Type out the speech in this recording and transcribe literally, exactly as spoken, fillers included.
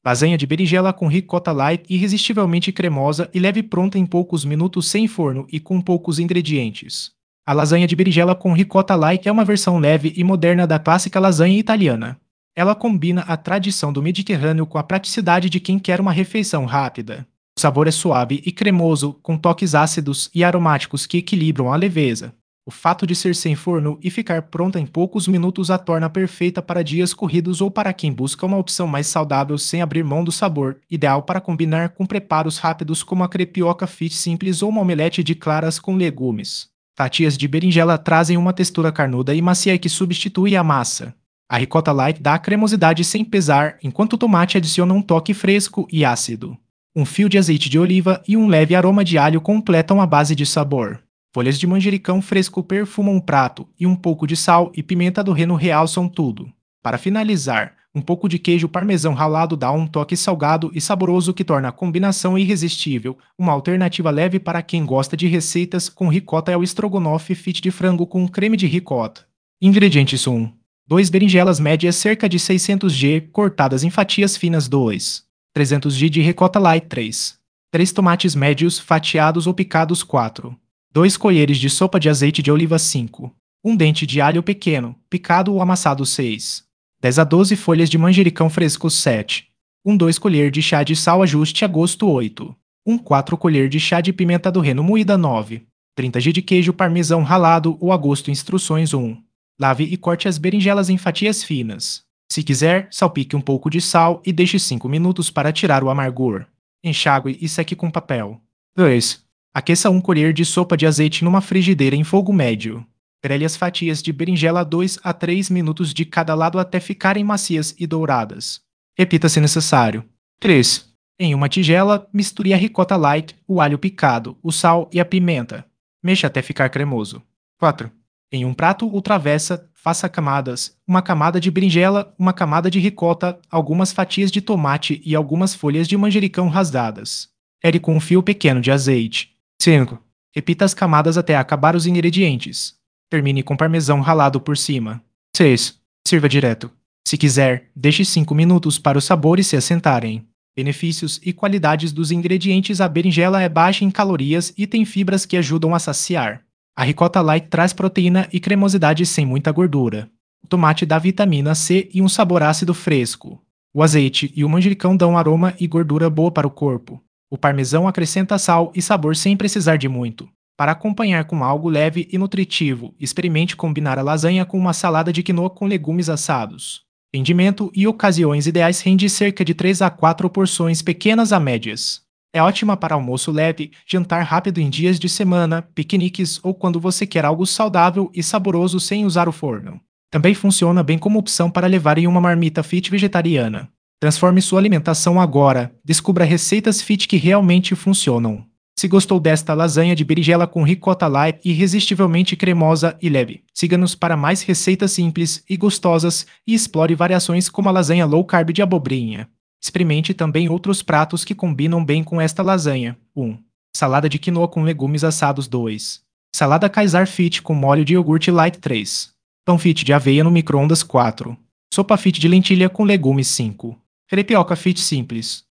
Lasanha de berinjela com ricota light irresistivelmente cremosa e leve pronta em poucos minutos sem forno e com poucos ingredientes. A lasanha de berinjela com ricota light é uma versão leve e moderna da clássica lasanha italiana. Ela combina a tradição do Mediterrâneo com a praticidade de quem quer uma refeição rápida. O sabor é suave e cremoso, com toques ácidos e aromáticos que equilibram a leveza. O fato de ser sem forno e ficar pronta em poucos minutos a torna perfeita para dias corridos ou para quem busca uma opção mais saudável sem abrir mão do sabor, ideal para combinar com preparos rápidos como a crepioca fit simples ou uma omelete de claras com legumes. Fatias de berinjela trazem uma textura carnuda e macia que substitui a massa. A ricota light dá a cremosidade sem pesar, enquanto o tomate adiciona um toque fresco e ácido. Um fio de azeite de oliva e um leve aroma de alho completam a base de sabor. Folhas de manjericão fresco perfumam o prato, e um pouco de sal e pimenta do reino realçam tudo. Para finalizar, um pouco de queijo parmesão ralado dá um toque salgado e saboroso que torna a combinação irresistível. Uma alternativa leve para quem gosta de receitas com ricota é o estrogonofe fit de frango com creme de ricota. Ingredientes um. dois berinjelas médias cerca de seiscentos gramas cortadas em fatias finas dois. trezentos gramas de ricota light três. três tomates médios fatiados ou picados quatro. dois colheres de sopa de azeite de oliva cinco. um dente de alho pequeno, picado ou amassado seis. dez a doze folhas de manjericão fresco sete. um dois colher de chá de sal ajuste a gosto oito. um quatro colher de chá de pimenta do reino moída nove. trinta gramas de queijo parmesão ralado ou a gosto instruções um. Lave e corte as berinjelas em fatias finas. Se quiser, salpique um pouco de sal e deixe cinco minutos para tirar o amargor. Enxague e seque com papel. dois. Aqueça um colher de sopa de azeite numa frigideira em fogo médio. Grelhe as fatias de berinjela dois a três minutos de cada lado até ficarem macias e douradas. Repita se necessário. três. Em uma tigela, misture a ricota light, o alho picado, o sal e a pimenta. Mexa até ficar cremoso. quatro. Em um prato ou travessa, faça camadas. Uma camada de berinjela, uma camada de ricota, algumas fatias de tomate e algumas folhas de manjericão rasgadas. Ere com um fio pequeno de azeite. cinco. Repita as camadas até acabar os ingredientes. Termine com parmesão ralado por cima. seis. Sirva direto. Se quiser, deixe cinco minutos para os sabores se assentarem. Benefícios e qualidades dos ingredientes: a berinjela é baixa em calorias e tem fibras que ajudam a saciar. A ricota light traz proteína e cremosidade sem muita gordura. O tomate dá vitamina C e um sabor ácido fresco. O azeite e o manjericão dão aroma e gordura boa para o corpo. O parmesão acrescenta sal e sabor sem precisar de muito. Para acompanhar com algo leve e nutritivo, experimente combinar a lasanha com uma salada de quinoa com legumes assados. Rendimento e ocasiões ideais: rende cerca de três a quatro porções pequenas a médias. É ótima para almoço leve, jantar rápido em dias de semana, piqueniques ou quando você quer algo saudável e saboroso sem usar o forno. Também funciona bem como opção para levar em uma marmita fit vegetariana. Transforme sua alimentação agora. Descubra receitas fit que realmente funcionam. Se gostou desta lasanha de berinjela com ricota light irresistivelmente cremosa e leve, siga-nos para mais receitas simples e gostosas e explore variações como a lasanha low carb de abobrinha. Experimente também outros pratos que combinam bem com esta lasanha. um. Salada de quinoa com legumes assados dois. Salada Caesar fit com molho de iogurte light três. Pão fit de aveia no micro-ondas quatro. Sopa fit de lentilha com legumes cinco. Crepioca fit simples.